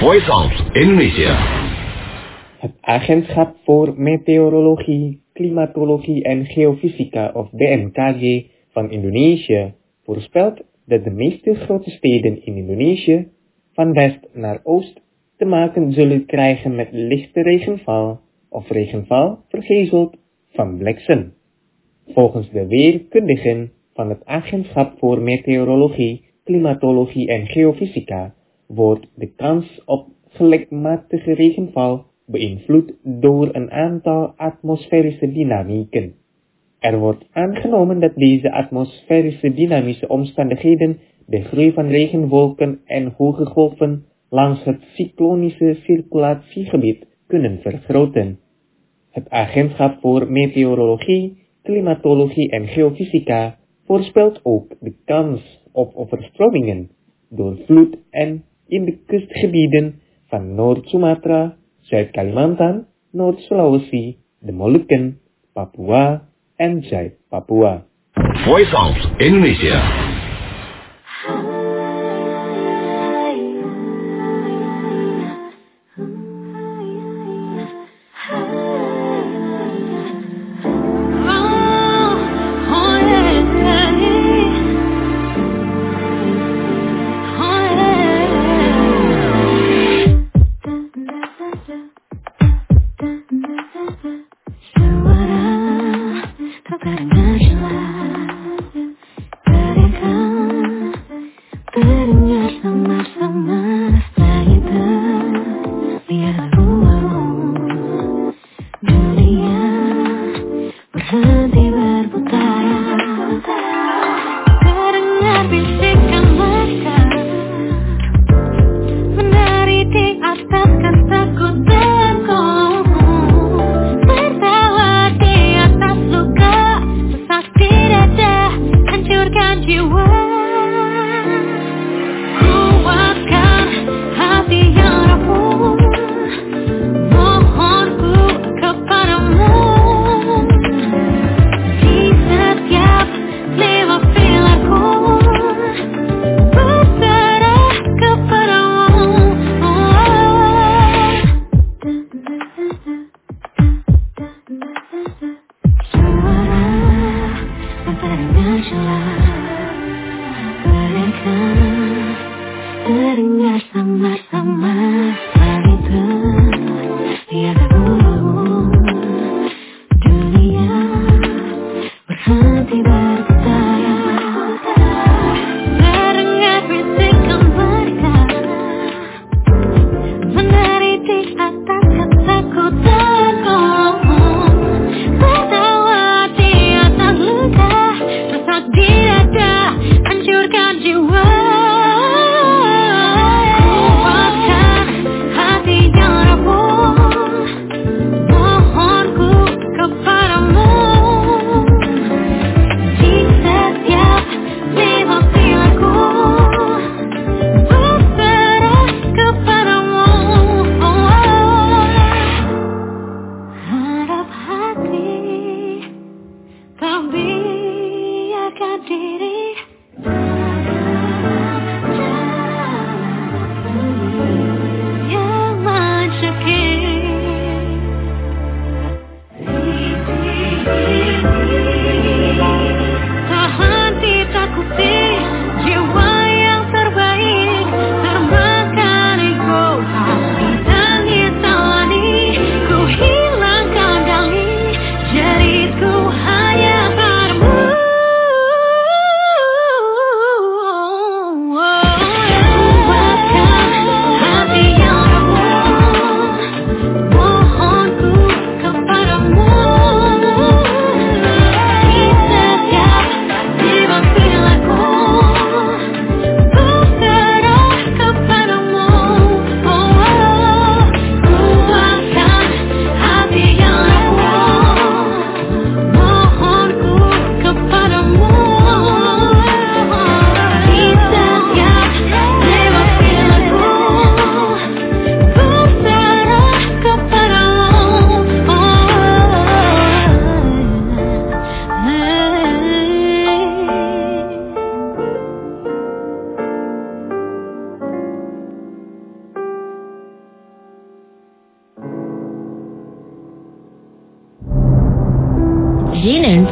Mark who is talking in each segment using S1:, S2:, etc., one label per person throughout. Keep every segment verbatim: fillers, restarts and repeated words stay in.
S1: Voice of Indonesia.
S2: Het Agentschap voor Meteorologie, Klimatologie en Geofysica of B M K G van Indonesië voorspelt dat de meeste grote steden in Indonesië van west naar oost te maken zullen krijgen met lichte regenval of regenval vergezeld van bliksem. Volgens de weerkundigen van het Agentschap voor Meteorologie, Klimatologie en Geofysica wordt de kans op gelijkmatige regenval beïnvloed door een aantal atmosferische dynamieken. Er wordt aangenomen dat deze atmosferische dynamische omstandigheden de groei van regenwolken en hoge golven langs het cyclonische circulatiegebied kunnen vergroten. Het Agentschap voor Meteorologie, Klimatologie en Geofysica voorspelt ook de kans op overstromingen door vloed en in de kustgebieden van Noord-Sumatra, Zuid-Kalimantan, Noord-Sulawesi, de Molukken, Papua en Zuid-Papua.
S1: Voice of Indonesia.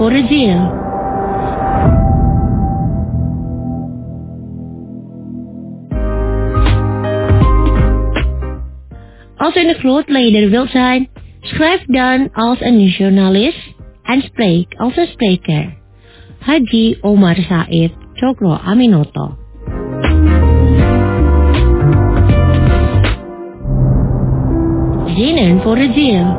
S3: voor de ziel. Als u een grootleider wilt zijn, schrijf dan als een journalist en spreek als een spreker. Haji Omar Said Cokro Aminoto. Zinnen voor de ziel.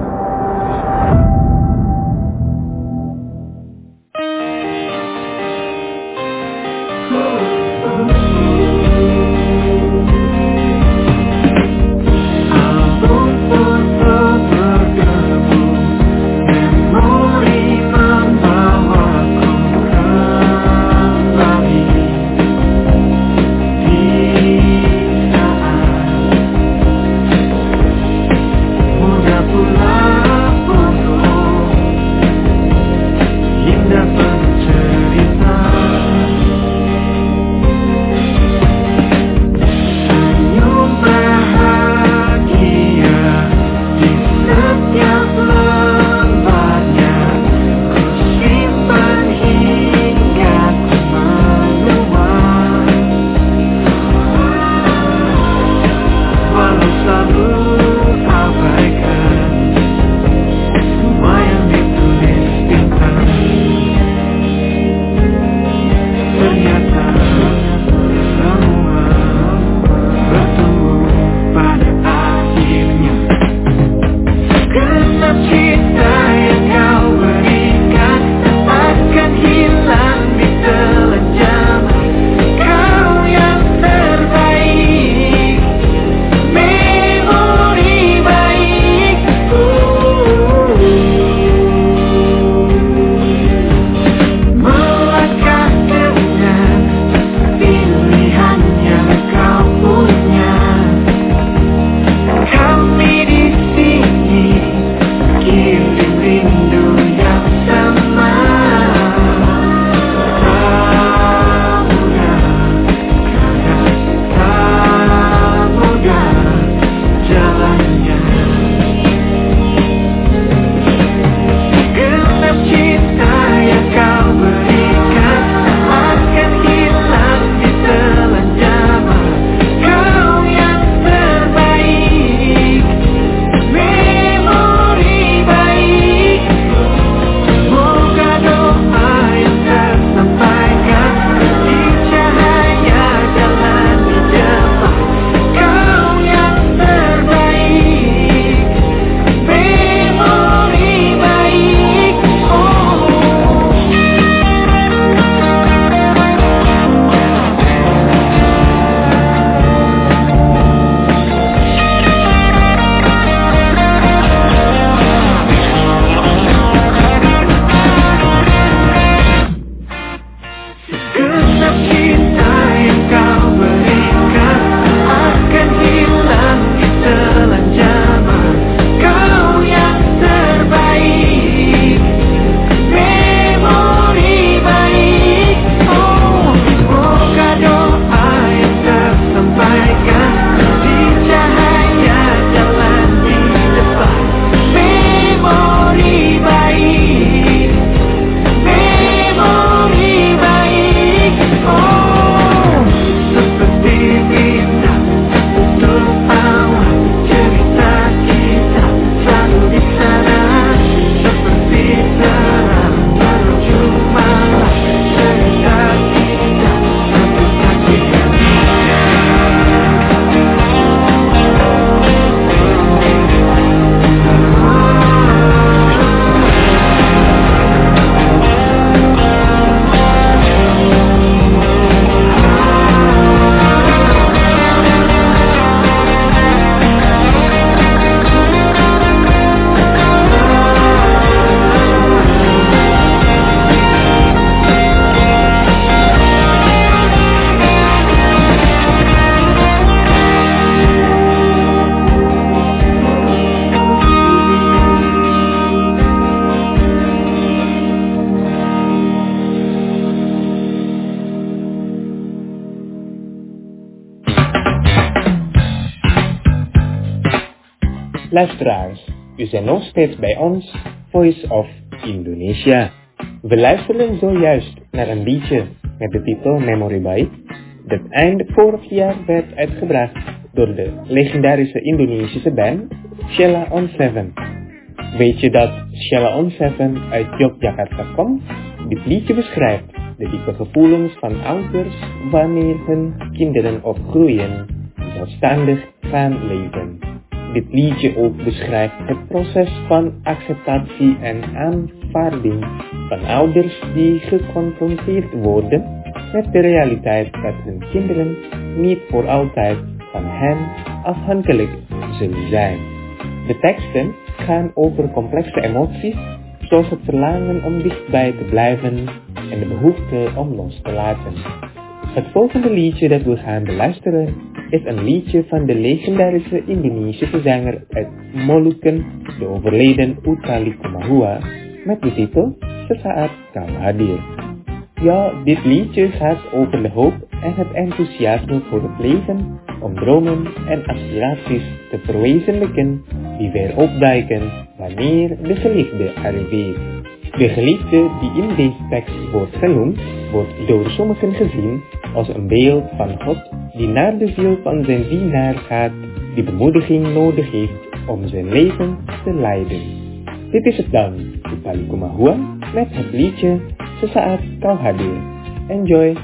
S2: Luisteraars, u zijn nog steeds bij ons, Voice of Indonesia. We luisteren zojuist naar een liedje met de titel Memory Bite, dat eind vorig jaar werd uitgebracht door de legendarische Indonesische band Sheila on Seven. Weet je dat Sheila on Seven uit Yogyakarta komt? Dit liedje beschrijft de diepe gevoelens van ouders wanneer hun kinderen opgroeien en zelfstandig gaan leven. Dit liedje ook beschrijft het proces van acceptatie en aanvaarding van ouders die geconfronteerd worden met de realiteit dat hun kinderen niet voor altijd van hen afhankelijk zullen zijn. De teksten gaan over complexe emoties, zoals het verlangen om dichtbij te blijven en de behoefte om los te laten. Het volgende liedje dat we gaan beluisteren is een liedje van de legendarische Indonesische zanger uit Molukken, de overleden Utha Likumahua, met de titel Sesaat Kau Hadir. Ja, dit liedje gaat over de hoop en het enthousiasme voor het leven, om dromen en aspiraties te verwezenlijken die weer opduiken wanneer de geliefde arriveert. De geliefde die in deze tekst wordt genoemd, wordt door sommigen gezien als een beeld van God die naar de ziel van zijn dienaar gaat, die bemoediging nodig heeft om zijn leven te leiden. Dit is het dan, Utha Likumahua, met het liedje Sesaat Kau Hadir. Enjoy!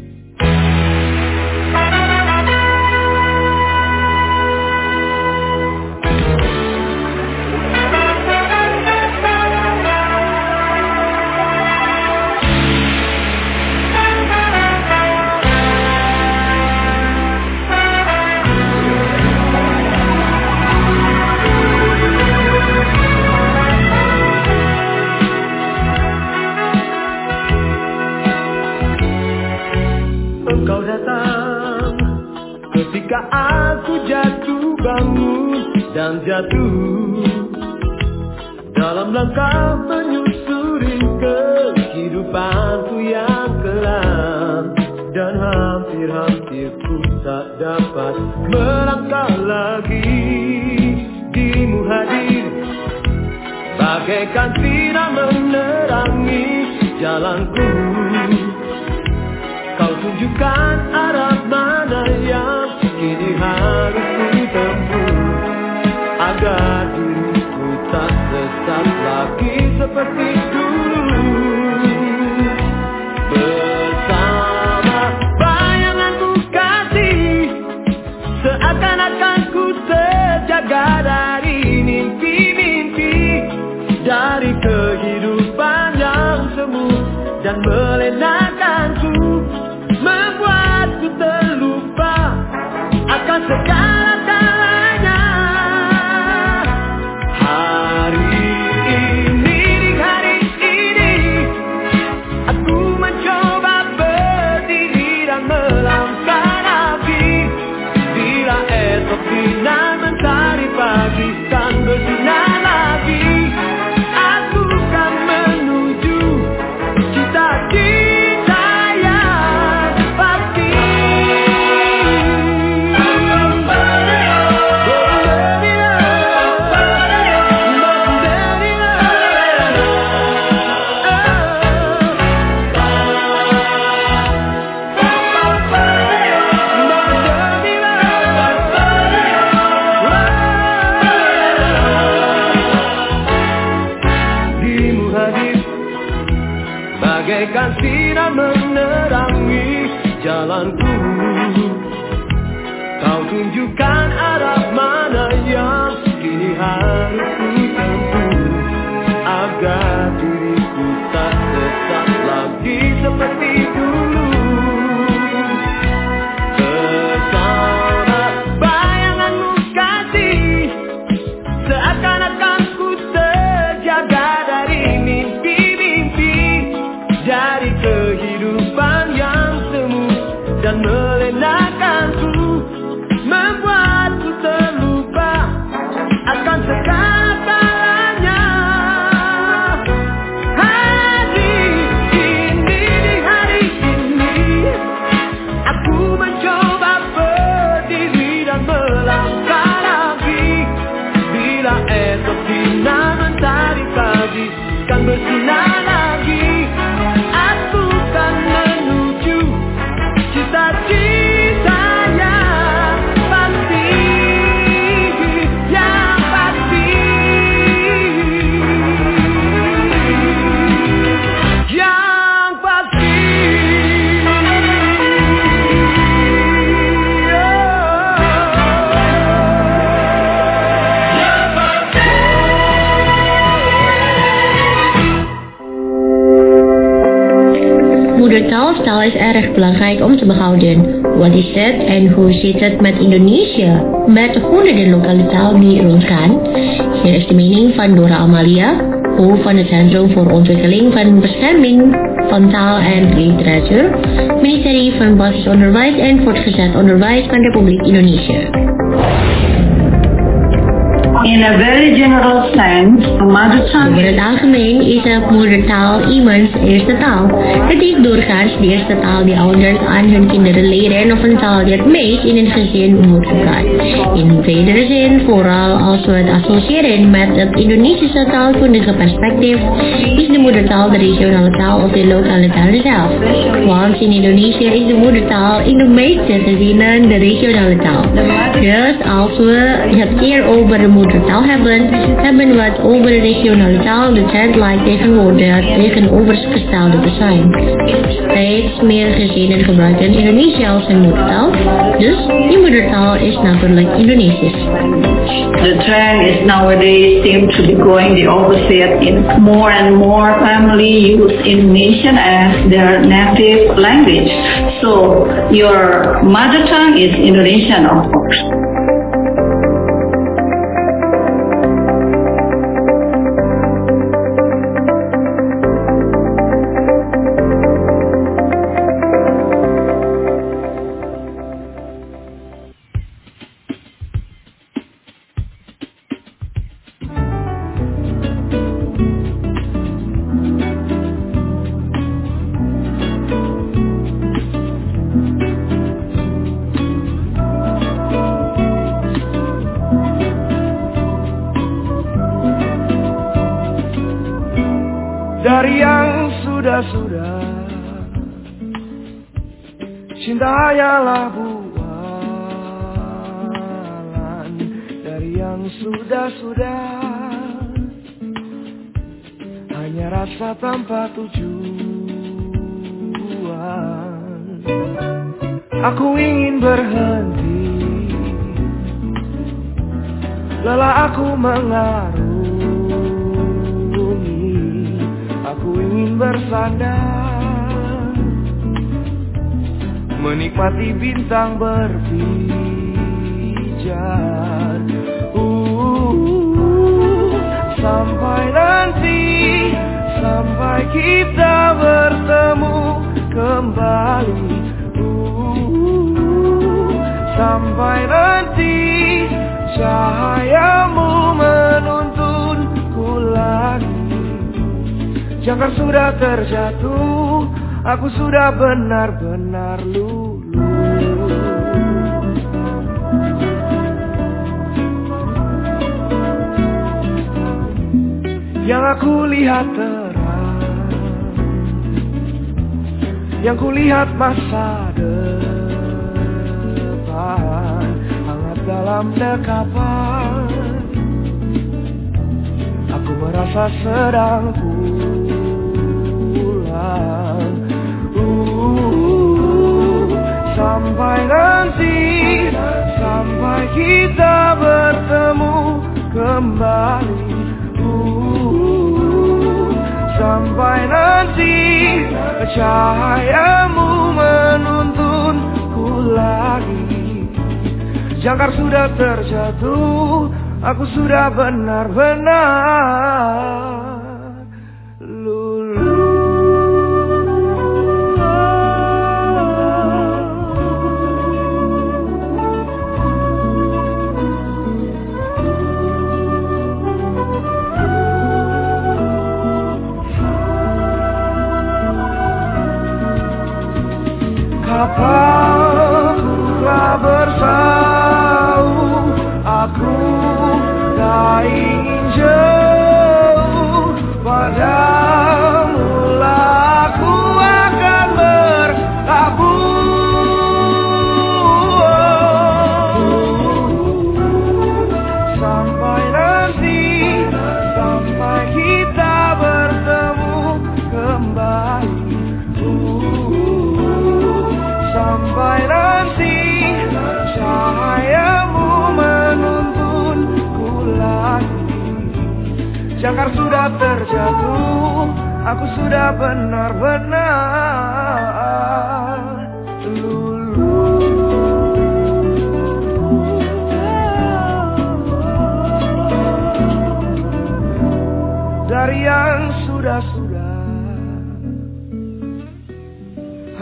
S4: Engkau datang ketika aku jatuh bangun dan jatuh dalam langkah menyusuri kehidupanku yang kelam, dan hampir-hampir ku tak dapat melangkah lagi. Dimu hadir bagaikan sinar menerangi jalanku. Kau tunjukkan arah mana yang kini harus ku tempuh, agar diriku tak sesat lagi seperti dulu. Bersama bayanganmu kasih, seakan-akan ku terjaga dari mimpi-mimpi, dari kehidupan yang semu dan melenakanku, membuatku terlupa akan segala-galanya. Hari ini, di hari ini, aku mencoba berdiri dan melangkah lagi. Bila esok sinar mentari pagi kan bersinar lagi, aku kan menuju cita-cita yang pasti. Dimu hadir bagaikan sinar menerangi jalanku. Kau tunjukkan arah mana yang kini harus ku tempuh, agar diriku tak sesat lagi seperti dulu. Bersama bayanganmu kasih, seakan-akan ku terjaga dari mimpi-mimpi, dari kehidupan yang semu dan melenakanku, membuatku
S3: erg belangrijk om te behouden. Wat is het en hoe zit het met Indonesië? Met honderden lokale talen die rondgaan. Hier is de mening van Dora Amalia, hoofd van het Centrum voor Ontwikkeling van Bescherming van Taal en Literatuur, ministerie van Basisonderwijs en Voortgezet Onderwijs van Republiek Indonesië.
S5: In a very general sense, mother tongue.
S3: Over het algemeen is de moedertaal iemands eerste taal. Het is doorgaans de eerste taal die ouders aan hun kinderen leren of een taal die het meest in een gezin wordt gebruikt. In bredere zin, vooral als we het associëren met het Indonesische taalkundige perspectief, is de moedertaal de regionale taal of de lokale taal zelf. Want in Indonesië is de moedertaal in de meeste gezinnen de regionale taal. Dus als we het hier over de moedertaal hebben, hebben we het over de regionale taal, de trend lijkt tegenwoordig tegenovergestelde te zijn. Steeds meer gezinnen gebruiken Indonesië als hun moedertaal, dus die moedertaal is natuurlijk Indonesisch.
S5: The trend is nowadays seem to be going the opposite. In more and more family use Indonesian as their native language. So your mother tongue is Indonesian, of course.
S4: Dari yang sudah-sudah, cinta hanyalah bualan. Dari yang sudah-sudah, hanya rasa tanpa tujuan. Aku ingin berhenti, lelah aku mengarungi. Aku ingin bersandar, menikmati bintang berpijar. uh, Sampai nanti, sampai kita bertemu kembali. uh, Sampai nanti, cahayamu menuntunku lagi. Jangkar sudah terjatuh, aku sudah benar-benar luluh. Yang aku lihat terang, yang ku lihat masa depan, hangat dalam dekapan. Aku merasa sedang Uh, sampai nanti, sampai kita bertemu kembali. uh, Sampai nanti, cahayamu menuntunku lagi. Jangkar sudah terjatuh, aku sudah benar-benar Aku telah bersau, aku tak ingin jauh padamu lah aku akan berkabung. Sampai nanti, sampai kita bertemu kembali. Sampai nanti, cahayamu menuntunku lagi. Jangkar sudah terjatuh, aku sudah benar-benar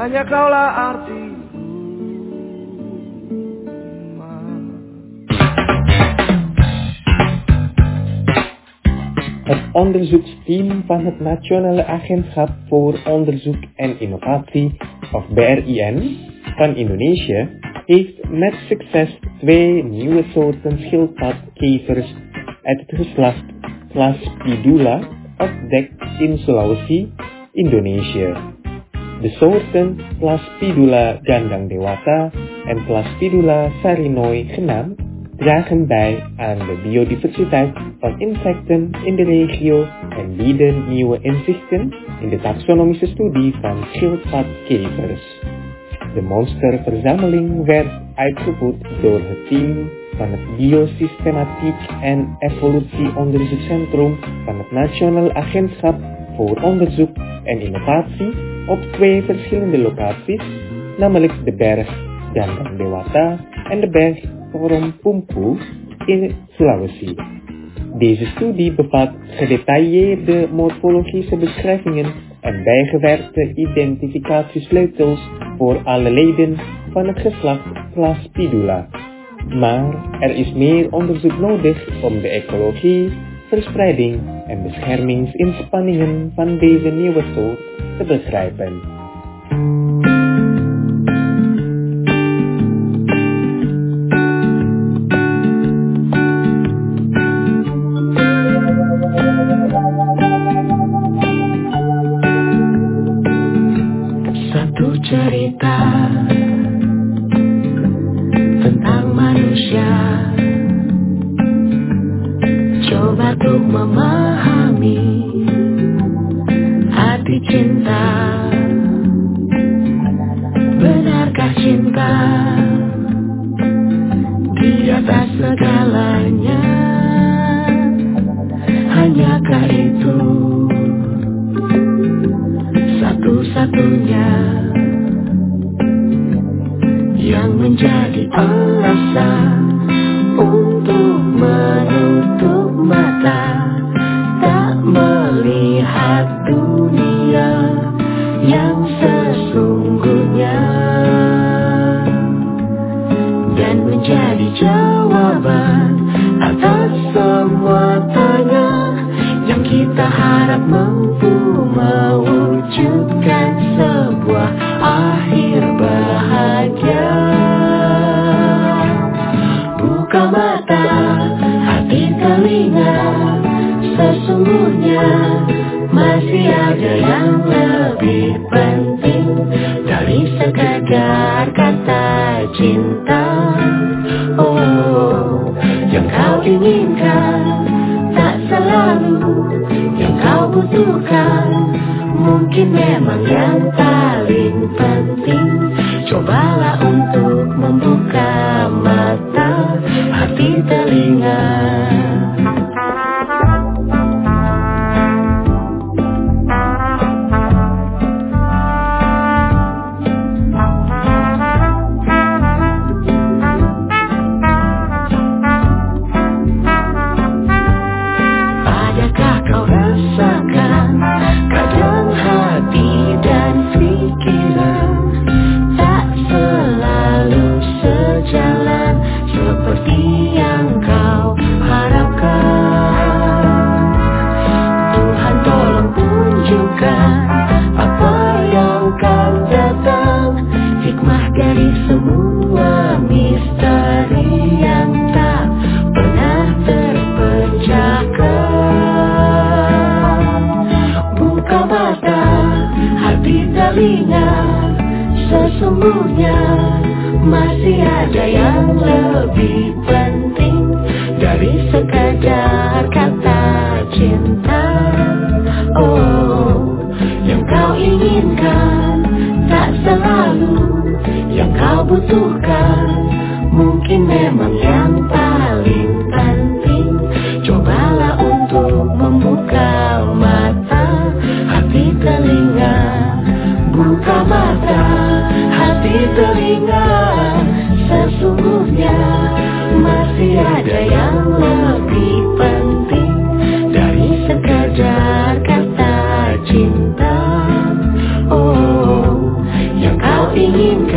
S4: hanya kaulah arti.
S2: Het onderzoeksteam van het Nationale Agentschap voor Onderzoek en Innovatie, of B R I N, van Indonesië, heeft met succes twee nieuwe soorten schildpadkevers uit het geslacht Plaspidula ontdekt in Sulawesi, Indonesië. De soorten Plaspidula gandang dewata en Plaspidula sarinoi genaamd dragen bij aan de biodiversiteit van insecten in de regio en bieden nieuwe inzichten in de taxonomische studie van schildpadkevers. De monsterverzameling werd uitgevoerd door het team van het Biosystematiek en Evolutieonderzoekscentrum van het Nationaal Agentschap voor Onderzoek en Innovatie op twee verschillende locaties, namelijk de berg Gandang Dewata en de berg Pumpu in Sulawesi. Deze studie bevat gedetailleerde morfologische beschrijvingen en bijgewerkte identificatiesleutels voor alle leden van het geslacht Plaspidula. Maar er is meer onderzoek nodig om de ecologie, verspreiding en beschermingsinspanningen van deze nieuwe soort te begrijpen.
S6: Cerita tentang manusia, coba untuk memahami arti cinta. Benarkah cinta di atas segalanya? Hanyakah itu satu-satunya yang menjadi alasan untuk menutup mata, tak melihat dunia yang sesungguhnya, dan menjadi jawaban atas semua tanya yang kita harap mampu mewujudkan sebuah akhir bahagia. Buka mata, hati, telinga, sesungguhnya masih ada yang lebih penting dari sekadar kata cinta. Oh, yang kau inginkan tak selalu yang kau butuhkan, mungkin memang yang paling penting. Cobalah untuk membuka mata, hati, telinga. Sesungguhnya masih ada yang lebih penting dari sekadar kata cinta. Oh, yang kau inginkan tak selalu yang kau butuhkan, mungkin memang yang paling penting. Cobalah untuk membuka mata, hati, telinga. Buka mata, hati, telinga. Sesungguhnya masih ada yang lebih penting dari sekadar kata cinta. Oh, yang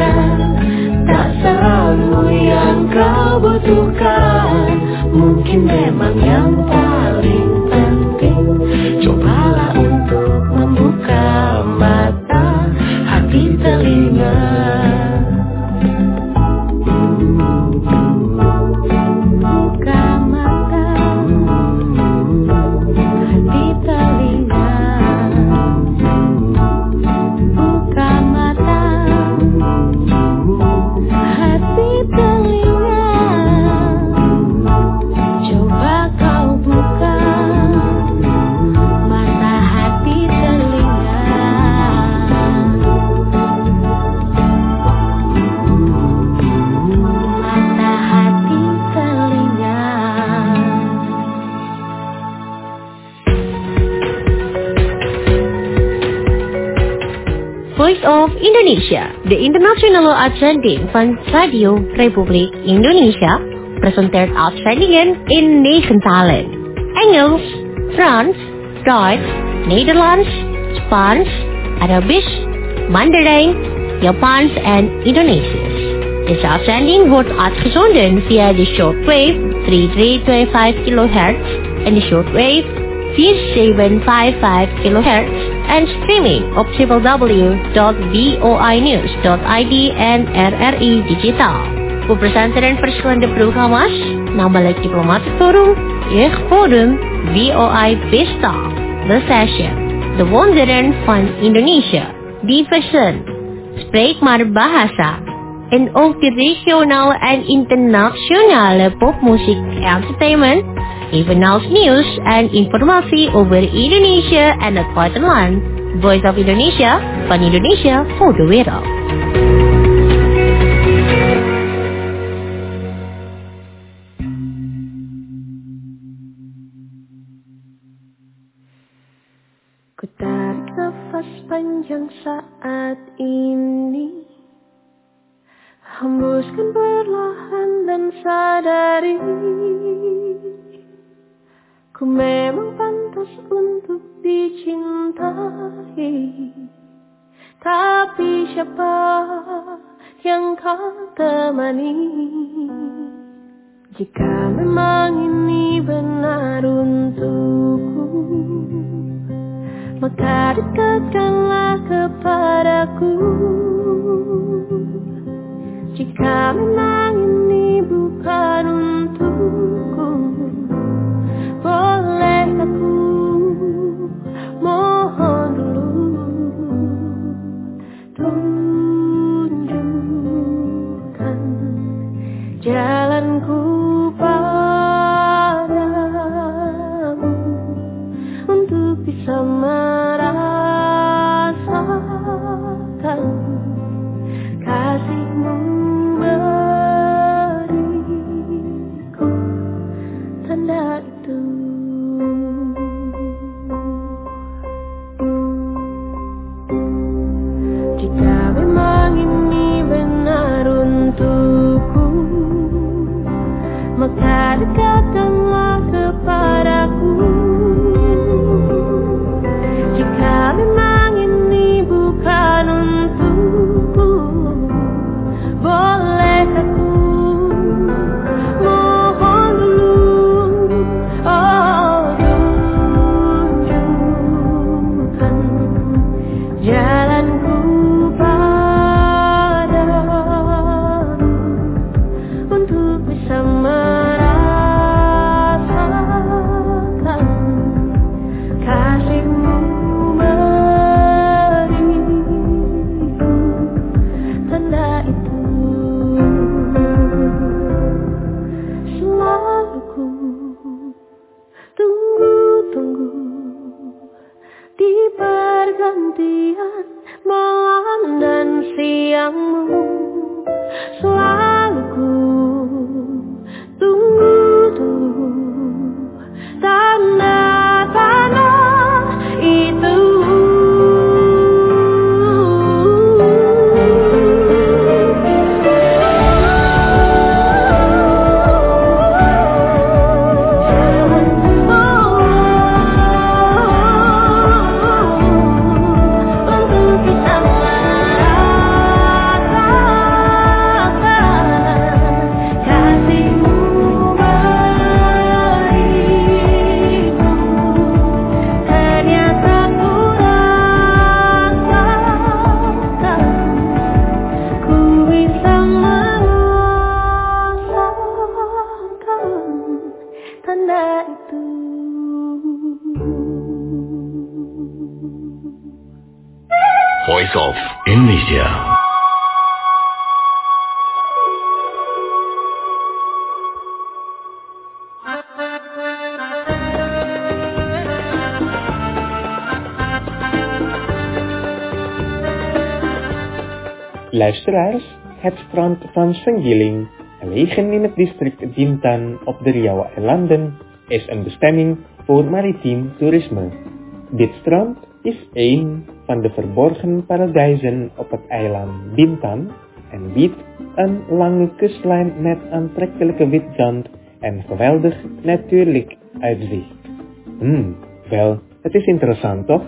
S6: tak selalu yang kau butuhkan. Mungkin memang yang paling penting, cobalah untuk membuka mata, hati, telinga.
S3: Voice of Indonesia, de internationale uitzending van Radio Republiek Indonesia, presenteert uitzendingen in negen talen: Engels, Frans, Duits, Nederlands, Spaans, Arabisch, Mandarijn, Japans en Indonesisch. Deze uitzending wordt uitgezonden via de shortwave drie drie twee vijf kilohertz en de shortwave vier zeven vijf vijf kilohertz en streaming op w w w dot voinews dot i d en R R I Digital. Voor presenteren verschillende programma's, namelijk Diplomatic Forum, Jeugd Forum, V O I Besta, The Session, De Wonderen van Indonesië, Diversen, Spreek maar Bahasa, en ook de regionale en internationale popmuziek entertainment, evenals nieuws en informatie over Indonesië en het buitenland. Voice of Indonesia, van Indonesia voor de wereld.
S6: Ku tarik nafas panjang saat ini, hembuskan perlahan dan sadari, ku memang pantas untuk dicintai. Tapi siapa yang kau temani? Jika memang ini benar untukku, maka dekatkanlah kepadaku. Jika memang ini bukan untukku, boleh aku mohon dulu tunjukkan jalanku padamu untuk bisa merasakan kasihmu beriku tanda itu. Jika memang ini benar untukku,
S1: Indonesia.
S2: Luisteraars, het strand van Senggiling, gelegen in het district Bintan op de Riau-eilanden, is een bestemming voor maritiem toerisme. Dit strand is een van de verborgen paradijzen op het eiland Bintan en biedt een lange kustlijn met aantrekkelijke wit zand en geweldig natuurlijk uitzicht. Hmm, wel, het is interessant toch?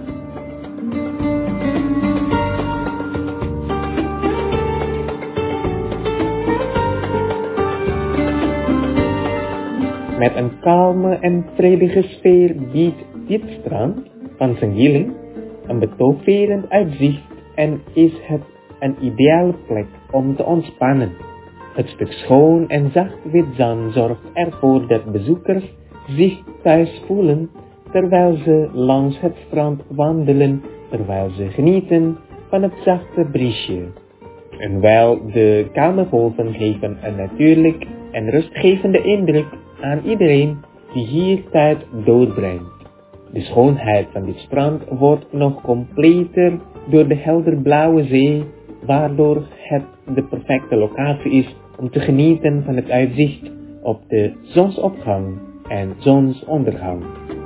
S2: Met een kalme en vredige sfeer biedt dit strand van Senggiling een betoverend uitzicht en is het een ideale plek om te ontspannen. Het stuk schoon en zacht wit zand zorgt ervoor dat bezoekers zich thuis voelen terwijl ze langs het strand wandelen, terwijl ze genieten van het zachte briesje. En wel, de kalme golven geven een natuurlijk en rustgevende indruk aan iedereen die hier tijd doorbrengt. De schoonheid van dit strand wordt nog completer door de helderblauwe zee, waardoor het de perfecte locatie is om te genieten van het uitzicht op de zonsopgang en zonsondergang.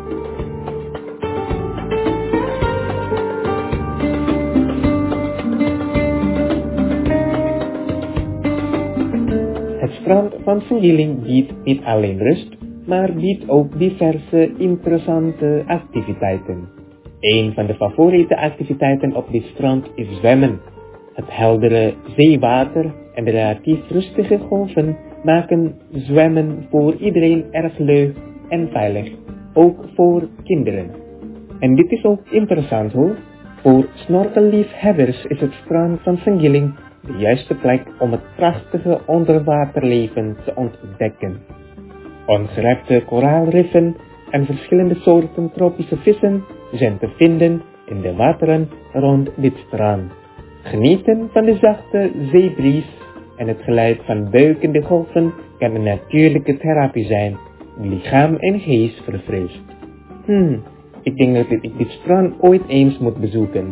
S2: Het strand van Senggiling biedt niet alleen rust, maar biedt ook diverse interessante activiteiten. Een van de favoriete activiteiten op dit strand is zwemmen. Het heldere zeewater en de relatief rustige golven maken zwemmen voor iedereen erg leuk en veilig, ook voor kinderen. En dit is ook interessant hoor. Voor snorkelliefhebbers is het strand van Senggiling de juiste plek om het prachtige onderwaterleven te ontdekken. Ongerepte koraalriffen en verschillende soorten tropische vissen zijn te vinden in de wateren rond dit strand. Genieten van de zachte zeebries en het geluid van buikende golven kan een natuurlijke therapie zijn die lichaam en geest verfrist. Hmm, ik denk dat ik dit strand ooit eens moet bezoeken.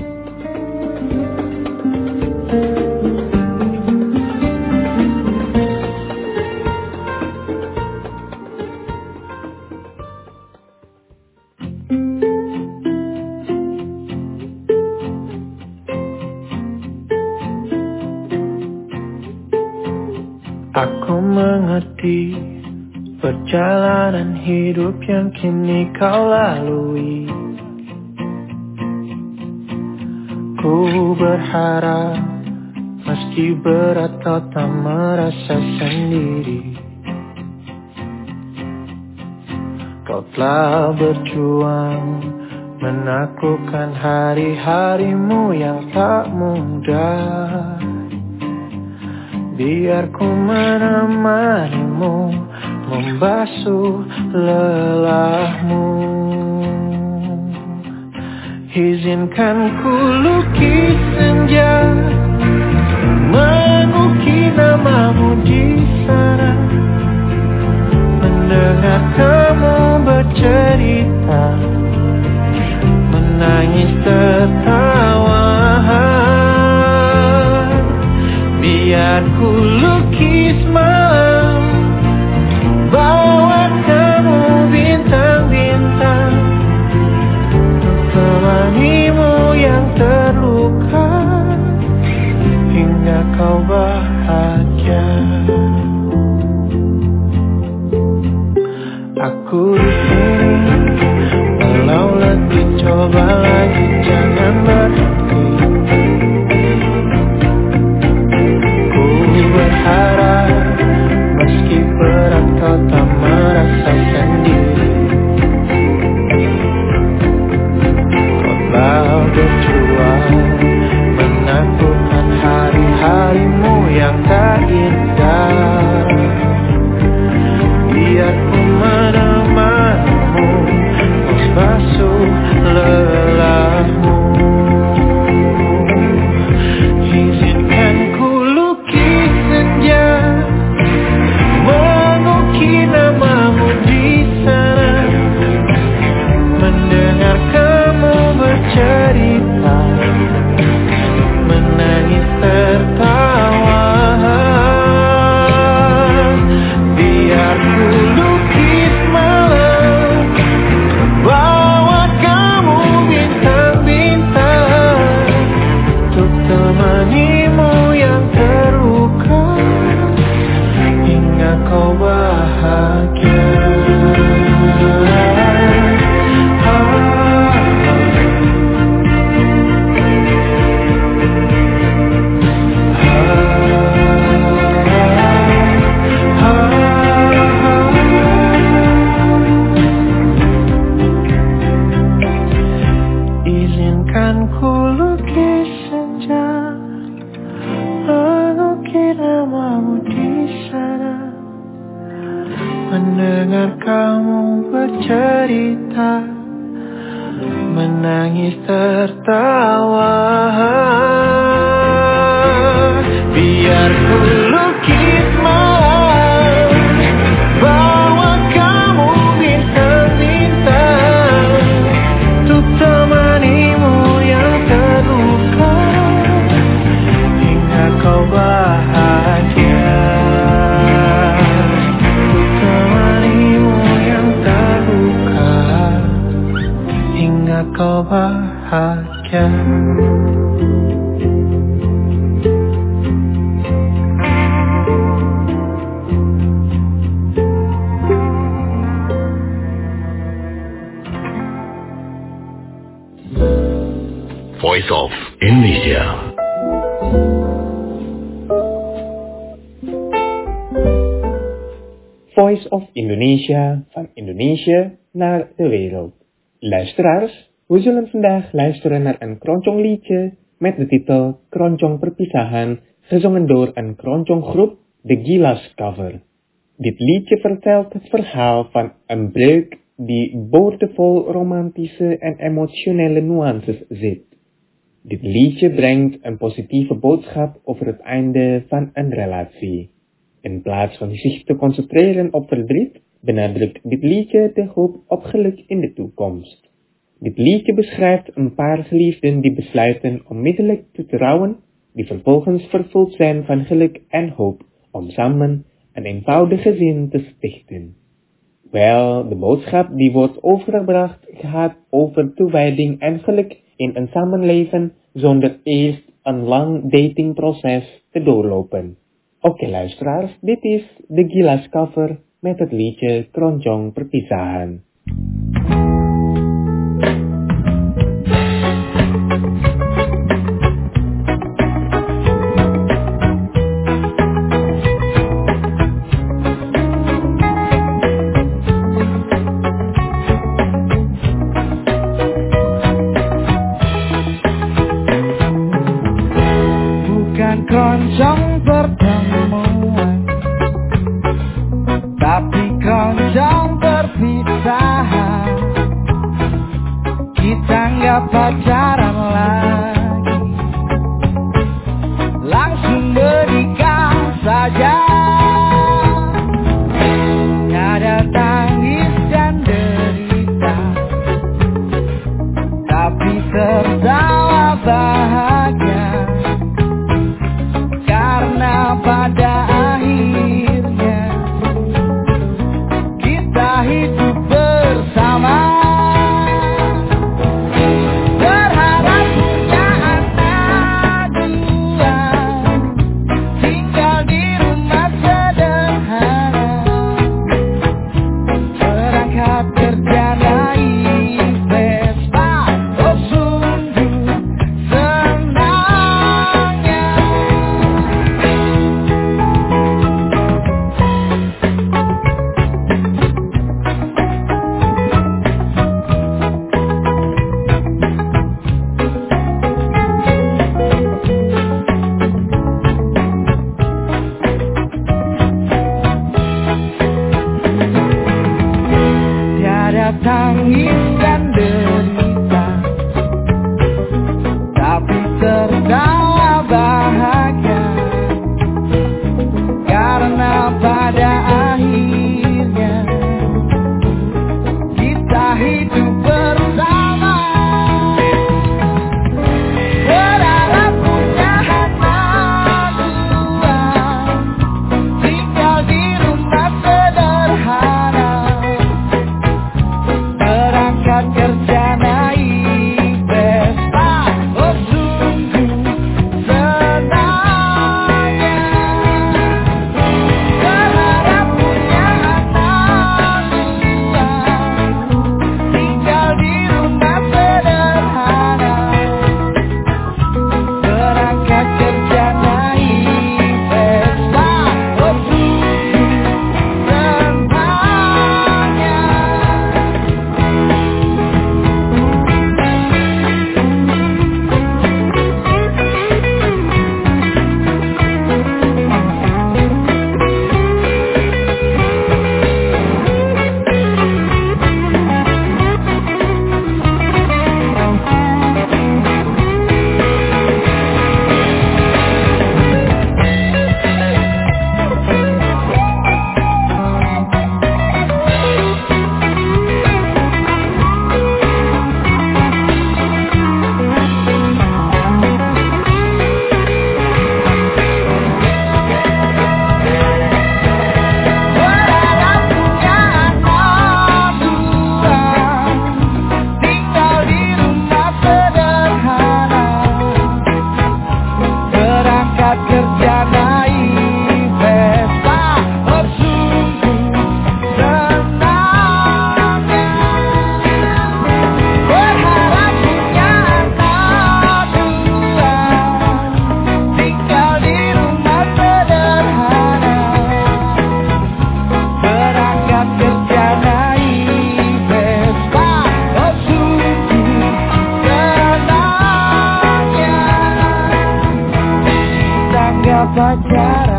S7: Aku mengerti perjalanan hidup yang kini kau lalui. Ku berharap meski berat kau tak merasa sendiri. Kau telah berjuang menaklukkan hari-harimu yang tak mudah. Biar ku menemanimu, membasuh lelahmu. Izinkan ku lukis senja, mengukir namamu di sana. Mendengar kamu bercerita, menangis tertawa. Biar ku lukis malam, bawa kamu bintang-bintang, temanimu yang terluka, hingga kau bahagia. Aku di sini, walau letih coba lagi, jangan berhenti. Berharap meski berat kau tak dengar kamu bercerita, menangis tertawa. Biar ku lukis malam, bawa kamu bintang-bintang, untuk temanimu yang terluka, hingga kau bahagia. Untuk temanimu yang terluka, hingga kau bahagia.
S1: Voice of Indonesia.
S2: Voice of Indonesia, van Indonesië naar de wereld. Luisteraars, we zullen vandaag luisteren naar een keroncong-liedje met de titel Keroncong Perpisahan, gezongen door een keronconggroep, de Gilas Cover. Dit liedje vertelt het verhaal van een breuk die boordevol romantische en emotionele nuances zit. Dit liedje brengt een positieve boodschap over het einde van een relatie. In plaats van zich te concentreren op verdriet, benadrukt dit liedje de hoop op geluk in de toekomst. Dit liedje beschrijft een paar geliefden die besluiten onmiddellijk te trouwen, die vervolgens vervuld zijn van geluk en hoop om samen een eenvoudig gezin te stichten. Wel, de boodschap die wordt overgebracht gaat over toewijding en geluk in een samenleven zonder eerst een lang datingproces te doorlopen. Oké okay, luisteraars, dit is de Gilas Cover met het liedje Keroncong Perpisahan.
S4: Keroncong pertemuan, tapi keroncong perpisahan.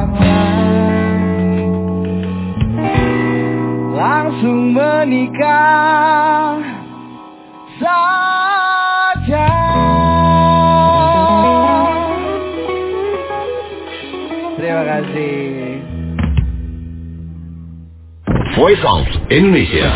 S4: orang lain, langsung menikah saja. Terima kasih.
S1: Voice of Indonesia.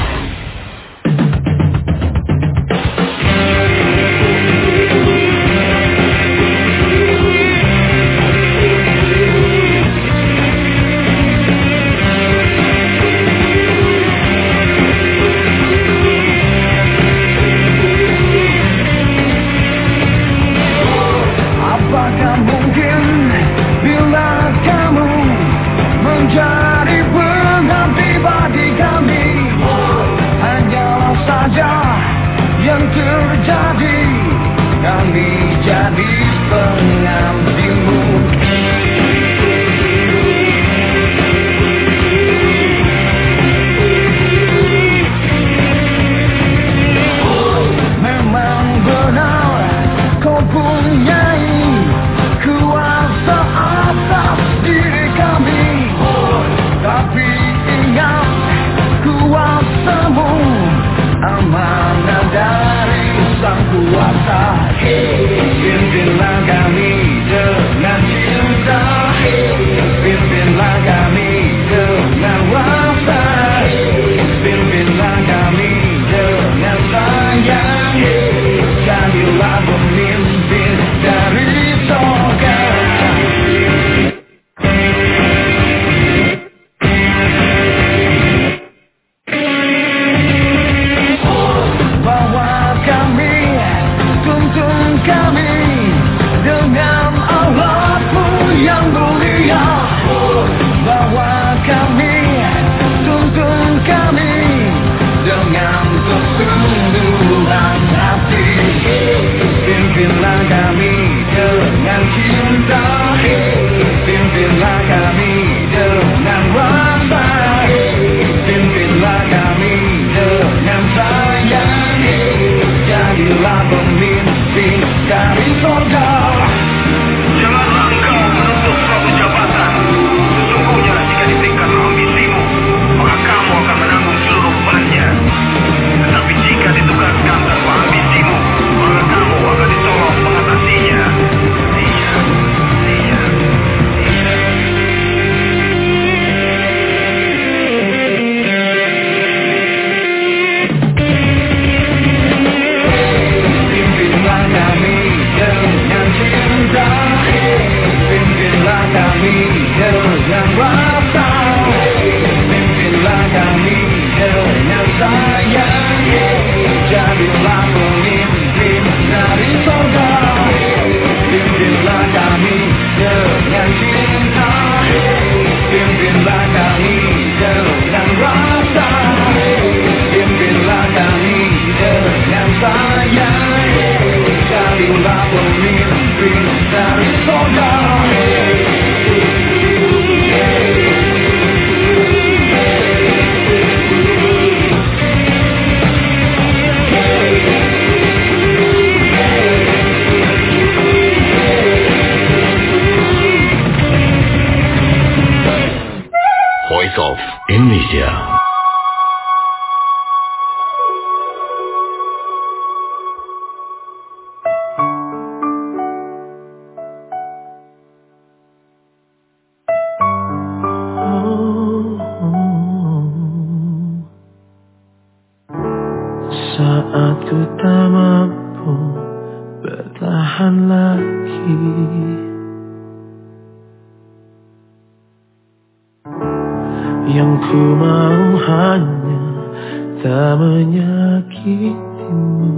S4: Apakah mungkin bila kamu menjadi pengganti bagi kami? Hanyalah saja yang terjadi, kami jadi pengantinmu. Memang benar kau punyai kuasa atas diri kami, tapi ingat kuasamu amanah dari sang kuasa. Pimpinlah kami dengan cinta, pimpinlah kami dengan rasa, pimpinlah kami dengan sayang. Jadilah pemimpin dari sorga. Bawa kami, tuntun kami dengan alatmu yang mulia. Bawa kami, tuntun kami dengan kesungguhan hati. Pimpinlah kami dengan cinta, pimpinlah kami dengan rasa, pimpinlah kami dengan sayang. Jadilah pemimpin dari sorga.
S8: Janganlah engkau menuntut suatu jabatan. Sesungguhnya jika ditingkat ambisimu, maka kamu akan menanggung seluruh bebannya. Tetapi jika ditugaskan tanpa ambisimu, maka kamu akan ditolong mengatasinya. Iya, iya, iya. Pimpinlah kami dengan cinta, pimpinlah kami dengan rasa, pimpinlah kami dengan sayang. Jadilah pemimpin dari sorga. Pimpinlah kami dengan cinta, pimpinlah kami dengan rasa, pimpinlah kami dengan sayang. Jadilah pemimpin dari sorga.
S1: Voice of Indonesia.
S7: Saat ku tak mampu bertahan lagi, yang ku mau hanya tak menyakitimu.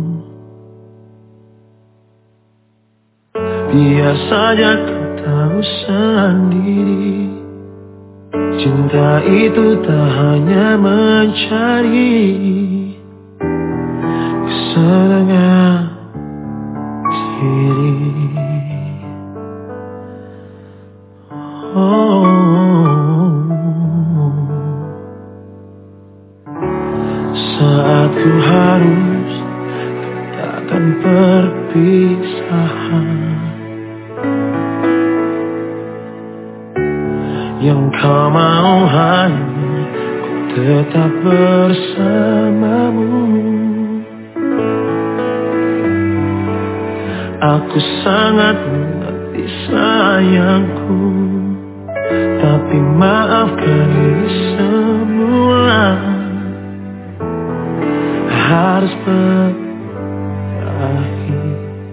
S7: Biar saja kau tahu sendiri, cinta itu tak hanya mencari kesenangan diri. Oh, saat ku harus katakan perpisahan, yang kau mau hanya ku tetap bersamamu. Aku sangat mengerti sayangku, tapi maafkan ini semua harus berakhir.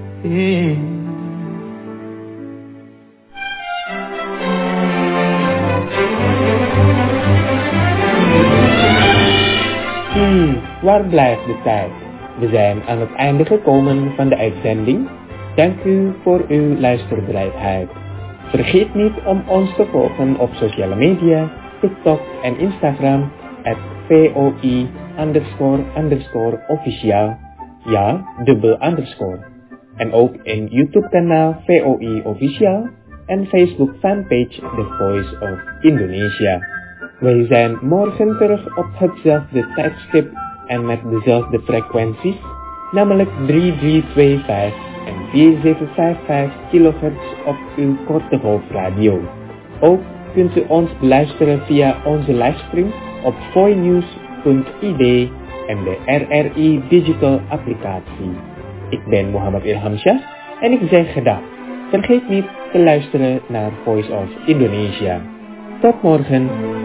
S2: Hmm, waar blijft de tijd? We zijn aan het einde gekomen van de uitzending. Dank u voor uw luisterbereidheid. Vergeet niet om ons te volgen op sociale media, TikTok en Instagram at voi underscore underscore officiaal. Ja, dubbel underscore. En ook in YouTube kanaal V O I Officiaal en Facebook fanpage The Voice of Indonesia. Wij zijn morgen terug op hetzelfde tijdstip en met dezelfde frequenties, namelijk drie drie twee vijf en vier zeven vijf vijf kilohertz op uw korte golfradio. Ook kunt u ons beluisteren via onze livestream op voinews punt I D en de R R I Digital applicatie. Ik ben Muhammad Ilhamshah en ik zeg gedag. Vergeet niet te luisteren naar Voice of Indonesia. Tot morgen.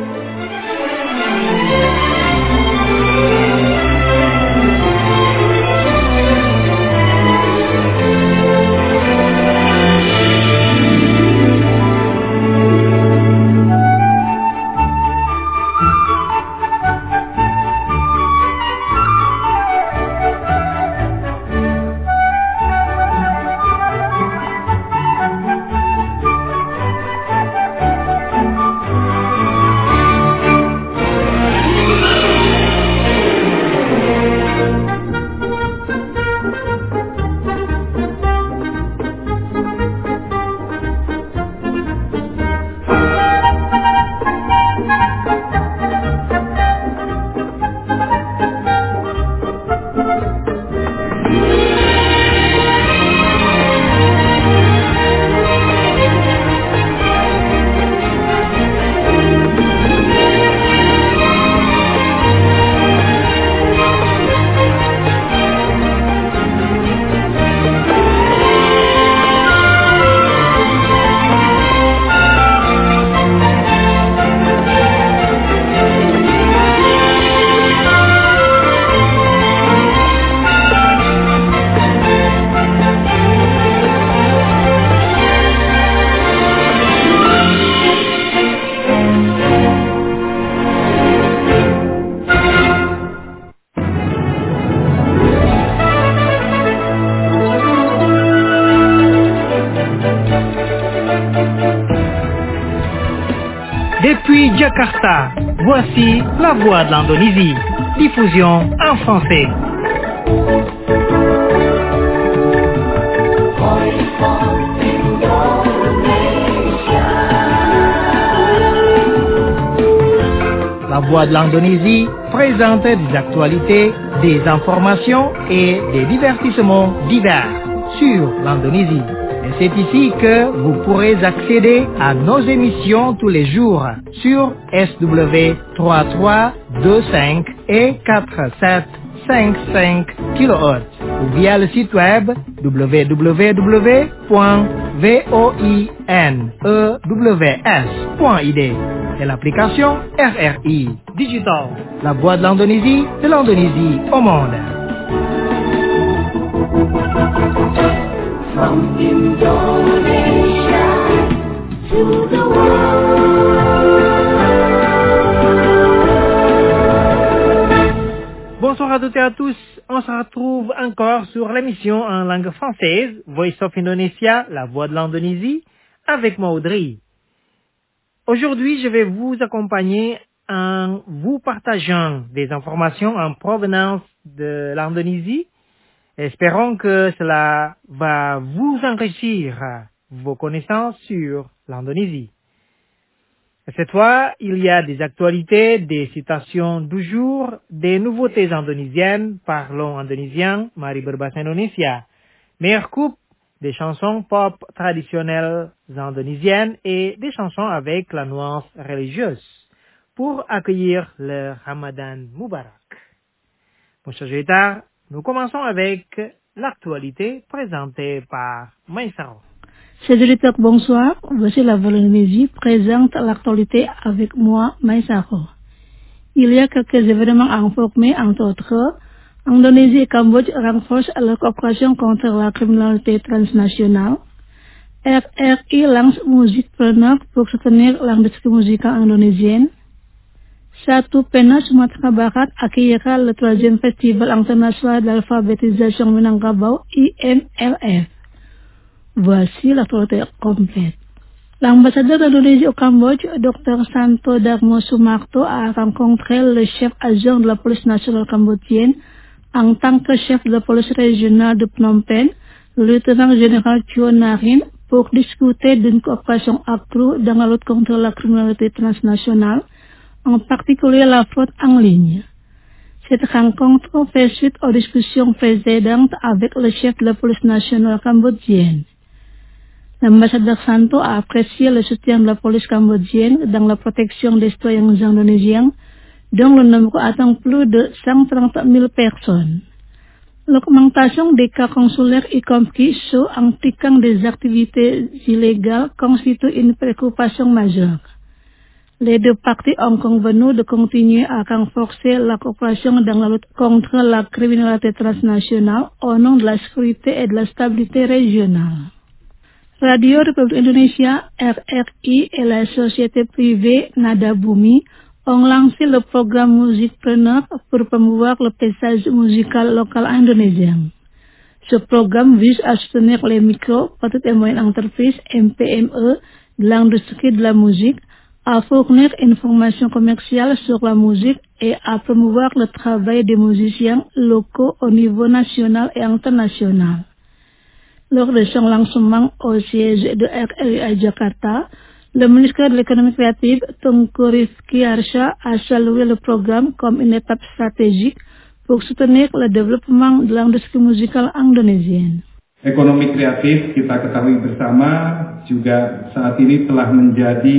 S9: Depuis Jakarta, voici La Voix de l'Indonésie, diffusion en français. La Voix de l'Indonésie présente des actualités, des informations et des divertissements divers sur l'Indonésie. Et c'est ici que vous pourrez accéder à nos émissions tous les jours sur S W trois trois deux cinq et quatre sept cinq cinq kilohertz ou via le site web w w w point voinews point I D et l'application R R I Digital, la voix de l'Indonésie, de l'Indonésie au monde.
S6: From Indonesia to the world.
S9: Bonsoir à toutes et à tous, on se retrouve encore sur l'émission en langue française, Voice of Indonesia, la voix de l'Indonésie, avec moi Audrey. Aujourd'hui, je vais vous accompagner en vous partageant des informations en provenance de l'Indonésie. Espérons que cela va vous enrichir vos connaissances sur l'Indonésie. Cette fois, il y a des actualités, des citations du jour, des nouveautés indonésiennes, parlons indonésien, mari berbahasa Indonesia, meilleure coupe des chansons pop traditionnelles indonésiennes et des chansons avec la nuance religieuse pour accueillir le Ramadan Moubarak. Mon cher Jaitar, nous commençons avec l'actualité présentée par Maïsaro.
S10: Chers auditeurs, bonsoir. Voici la Voix de l'Indonésie présente l'actualité avec moi, Maïsaro. Il y a quelques événements à informer, entre autres. Indonésie et Cambodge renforcent leur coopération contre la criminalité transnationale. R R I lance Musikpreneur pour soutenir l'industrie musicale indonésienne. Satu Pena Sumatera Barat accueillera le troisième festival international d'alphabétisation Minangkabau I M L F. Voici l'actualité complète. L'ambassadeur d'Indonésie au Cambodge, docteur Santo Darmo Sumarto, a rencontré le chef adjoint de la police nationale cambodgienne en tant que chef de la police régionale de Phnom Penh, le lieutenant-général Chua Narin, pour discuter d'une coopération accrue dans la lutte contre la criminalité transnationale, en particulier la fraude en ligne. Cette rencontre fait suite aux discussions précédentes avec le chef de la police nationale cambodgienne. L'ambassadeur Santo a apprécié le soutien de la police cambodgienne dans la protection des citoyens indonésiens, dont le nombre atteint plus de cent trente mille personnes. L'augmentation des cas consulaires, y compris ceux impliquant des activités illégales, constitue une préoccupation majeure. Les deux parties ont convenu de continuer à renforcer la coopération dans la lutte contre la criminalité transnationale au nom de la sécurité et de la stabilité régionale. Radio République Indonésia, R R I et la société privée Nada Bumi ont lancé le programme Musikpreneur pour promouvoir le paysage musical local indonésien. Ce programme vise à soutenir les micro, petites et moyennes entreprises M P M E de l'industrie de la musique, à fournir une formation commerciale sur la musique et à promouvoir le travail des musiciens locaux au niveau national et international. Lors de son lancement au siège de R R I à Jakarta, le ministère de l'économie créative, Tengku Rifki Harsha, a salué le programme comme une étape stratégique pour soutenir le développement de l'industrie musicale indonésienne.
S11: Ekonomi kreatif, kita ketahui bersama, juga saat ini telah menjadi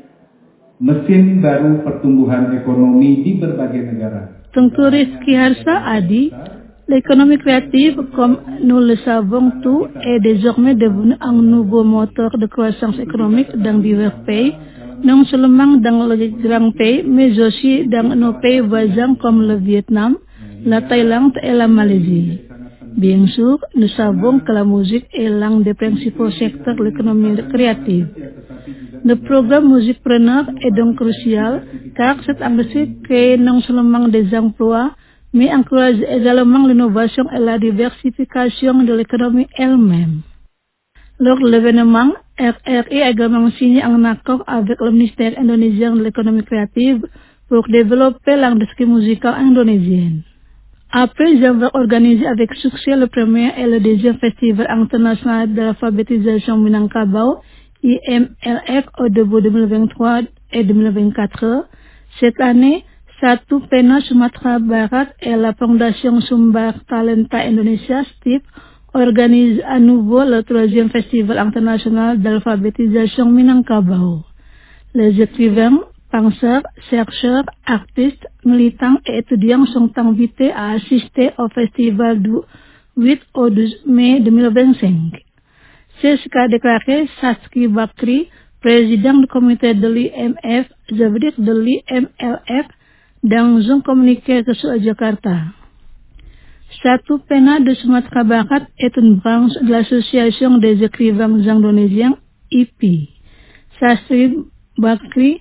S11: mesin baru pertumbuhan ekonomi di berbagai negara.
S10: Tengku Rifki Harsha a dit, l'économie créative, comme nous le savons tous, est désormais devenue un nouveau moteur de croissance économique dans divers pays, non seulement dans les grands pays, mais aussi dans nos pays voisins comme le Vietnam, la Thaïlande et la Malaisie. Bien sûr, nous savons que la musique est l'un des principaux secteurs de l'économie créative. Le programme Musikpreneur est donc crucial, car cette industrie crée non seulement des emplois, mais encourage également l'innovation et la diversification de l'économie elle-même. Lors de l'événement, R R I a également signé un accord avec le ministère indonésien de l'économie créative pour développer l'industrie musicale indonésienne. Après avoir organisé avec succès le premier et le deuxième festival international de l'alphabétisation Minangkabau, I M L F, au début deux mille vingt-trois et deux mille vingt-quatre, cette année, Satu Pena Sumatera Barat et la Fondation Sumber Talenta Indonesia, S T I P, organisent à nouveau le troisième festival international d'alphabétisation Minangkabau. Les écrivains, penseurs, chercheurs, artistes, militants et étudiants sont invités à assister au festival du huit au douze mai deux mille vingt-cinq. C'est ce qu'a déclaré Saski Bakri, président du comité de l'I M F, je veux dire de l'I M L F, dans un communiqué reçu à Jakarta. Satu Pena de Sumatera Barat est une branche de l'Association des écrivains indonésiens I P I. Sastri Bakri